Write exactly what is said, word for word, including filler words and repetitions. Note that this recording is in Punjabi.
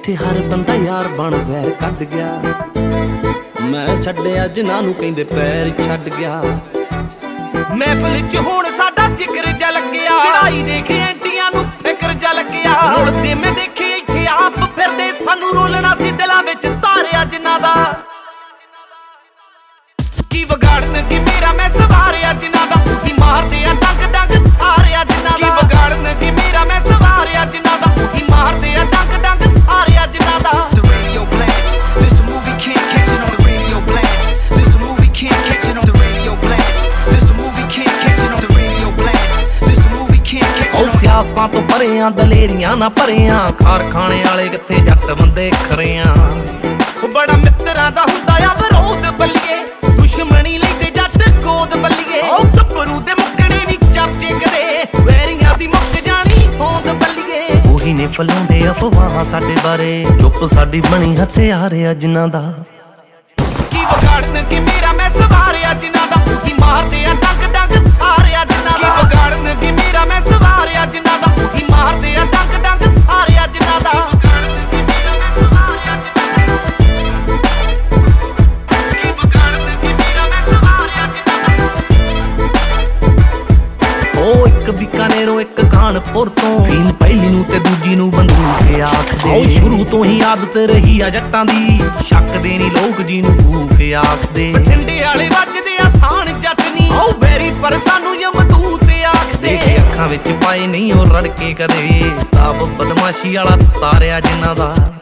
ਜਿੱਥੇ ਹਰ ਬੰਦਾ ਯਾਰ ਬਣ ਵੈਰ ਕੱਢ ਗਿਆ। ਮੈਂ ਛੱਡਿਆ ਜਿਨ੍ਹਾਂ ਨੂੰ ਕਹਿੰਦੇ ਪੈਰ ਛੱਡ ਗਿਆ। ਮਹਿਫਿਲ ਚ ਹੁਣ ਸਾਡਾ ਜ਼ਿਕਰ ਜਾ ਲੱਗਿਆ, ਚੜਾਈ ਦੇਖੇ ਐਂਟੀਆਂ ਨੂੰ ਫਿਕਰ ਜਾ ਲੱਗਿਆ। ਰੁਲਦੇ ਮੈਂ ਦੇਖੇ ਇੱਥੇ ਆਪ ਫਿਰਦੇ, ਸਾਨੂੰ ਰੋਲਣਾ ਸੀ ਦਿਲਾਂ ਵਿੱਚ ਤਾਰਿਆ ਜਿਨ੍ਹਾਂ ਦਾ। ਕੀ ਵਿਗਾੜਨ ਕੀ ਮੇਰਾ ਮੈਂ ਸਵਾਰਿਆ ਜਿਨ੍ਹਾਂ ਦਾ, ਕੀ ਮਾਰਦੇ ਆ ਡੰਗ ਡੰਗ ਸਾਰਿਆ ਜਿਨ੍ਹਾਂ ਦਾ। ਕੀ ਵਿਗਾੜਨ ਕੀ ਮੇਰਾ ਮੈਂ ਸਵਾਰਿਆ ਜਿਨ੍ਹਾਂ ਦਾ, ਕੀ ਮਾਰਦੇ ਆ ਡੰਗ ਡੰਗ ਸਾਰਿਆ ਜਿਨ੍ਹਾਂ ਦਾ। The radio blast, this a movie can't catch it on the radio blast. This a movie can't catch it on the radio blast. This a movie can't catch it on the radio blast. This a movie can't catch it on the ਸਿਆਸਤਾਂ ਤੋਂ ਪਰਿਆਂ ਦਲੇਰੀਆਂ ਨਾ ਭਰਿਆਂ, ਕਾਰਖਾਨੇ ਵਾਲੇ ਕਿੱਥੇ ਜੱਟ ਬੰਦੇ ਖਰਿਆਂ। ਉਹ ਬੜਾ ਮਿੱਤਰਾਂ ਦਾ ਹੁੰਦਾ ਆ ਵਿਰੋਧ ਬੱਲੀਏ, ਦੁਸ਼ਮਣੀ ਲੈਂਦੇ ਜੱਟ ਗੋਦ ਬੱਲੀਏ। ਉਹ ਗੱਭਰੂ ਦੇ ਮੁੱਕਣੇ ਵੀ ਚਰਚੇ ਕਰੇ, ਵੈਰੀਆਂ ਦੀ ਮੁੱਕ ਜਾਣੀ ਹੋਂਦ ਬੱਲੀਏ। ਉਹੀ ਨੇ ਫਲਾਉਂਦੇ ਅਫਵਾਹਾਂ ਸਾਡੇ ਬਾਰੇ, ਚੁੱਪ ਸਾਡੀ ਬਣੀ ਹਥਿਆਰ ਆ ਜਿਨ੍ਹਾਂ ਦਾ। ਕੀ ਵਿਗਾੜਨ ਕੀ ਮੇਰਾ ਮੈਂ ਸਵਾਰਿਆ ਜਿਨ੍ਹਾਂ ਦਾ, ਕੀ ਮਾਰਦੇ ਆ ਡੰਗ ਡੰਗ ਸਾਰਿਆ ਜਿਨ੍ਹਾਂ ਦਾ। ਕੀ ਵਿਗਾੜਨ ਕੀ ਮੇਰਾ ਮੈਂ ਸਵਾਰਿਆ ਜਿਨ੍ਹਾਂ ਦਾ, ਕੀ ਮਾਰਦੇ ਆ ਡੰਗ ਡੰਗ ਸਾਰਿਆ ਜਿਨ੍ਹਾਂ ਦਾ। ਇੱਕ ਬੀਕਾਨੇਰੋਂ ਇੱਕ ਕਾਨਪੁਰ ਤੋਂ, ਫੀਮ ਪਹਿਲੀ ਨੂੰ ਤੇ ਦੂਜੀ ਨੂੰ ਬੰਦੂਕ ਆਖਦੇ। ਸ਼ੁਰੂ ਤੋਂ ਹੀ ਆਦਤ ਰਹੀ ਆ ਜੱਟਾਂ ਦੀ, ਸ਼ੱਕ ਦੇ ਨੀ ਲੋਕ ਜੀ ਨੂੰ ਭੂਖ ਆਖਦੇ। ਬਠਿੰਡੇ ਵਾਲੇ ਵੱਜਦੇ ਆਸਾਨ ਜੱਟ ਨੀ, ਉਹ ਵੈਰੀ ਪਰ ਸਾਨੂੰ ਯਮਦੂਤ ਆਖਦੇ। ਦੇਖੇ ਅੱਖਾਂ ਵਿੱਚ ਪਾਏ ਨਹੀਂ ਉਹ ਰੜਕੇ ਕਦੇ, ਤਾਬ ਬਦਮਾਸ਼ੀ ਵਾਲਾ ਤਾਰਿਆ ਜਿਨ੍ਹਾਂ ਦਾ।